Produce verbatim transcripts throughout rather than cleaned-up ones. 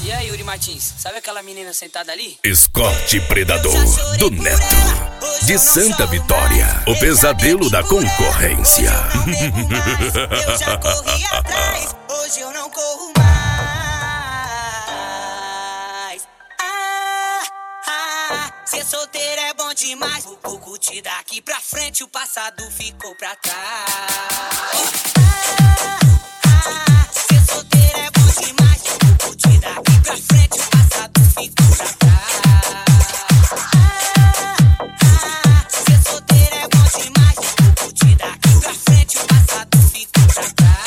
E aí, Yuri Martins, sabe aquela menina sentada ali? Escorte Predador, do Neto, de Santa Vitória, o pesadelo da concorrência. Eu já corri atrás, hoje eu não corro mais. Ah, ah, ser solteiro é bom demais. Vou curtir daqui pra frente, o passado ficou pra trás. Ah, ah, ser solteiro é bom demais. Vou curtir daqui pra frente, o passado ficou pra trás. Ah, ah, ser solteiro é bom demais. Vou curtir daqui pra frente, o passado ficou pra trás.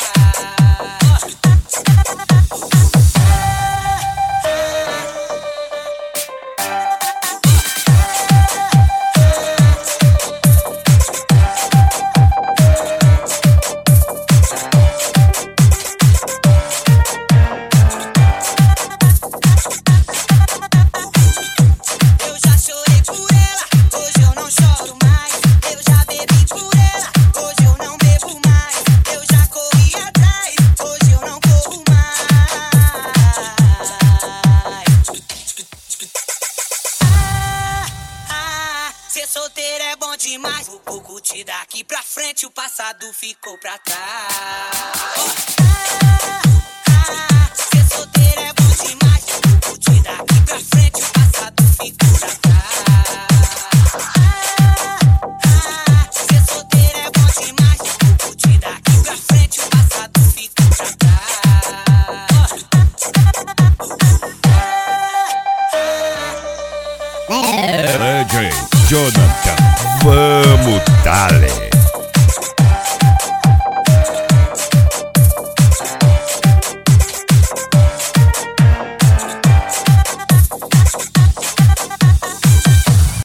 Ser solteiro é bom demais. Vou curtir daqui pra frente, o passado ficou pra trás. Ah, ah, ser solteiro é bom demais. Vou curtir daqui pra frente, o passado ficou pra trás. Ah, ah, ser solteiro é bom demais. Vou curtir daqui pra frente, o passado ficou pra trás. D J Jonathan, vamos dale.